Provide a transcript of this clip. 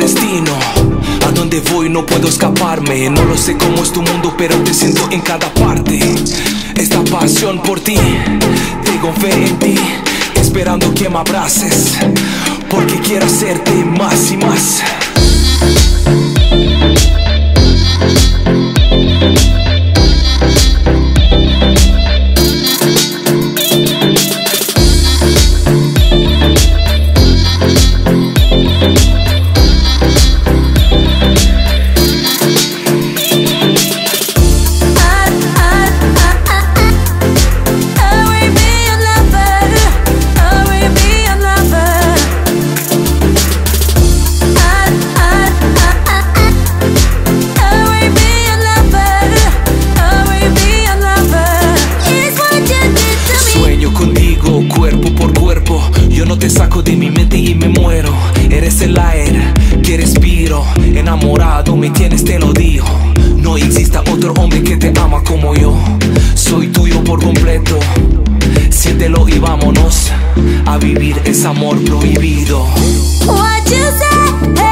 destino. A donde voy no puedo escaparme. No lo sé cómo es tu mundo, pero te siento en cada parte. Esta pasión por ti, tengo fe en ti, esperando que me abraces, porque quiero hacerte más y más. Cuerpo por cuerpo, yo no te saco de mi mente y me muero. Eres el aire que respiro, enamorado me tienes, te lo digo. No exista otro hombre que te ama como yo. Soy tuyo por completo, siéntelo y vámonos a vivir ese amor prohibido. What you say?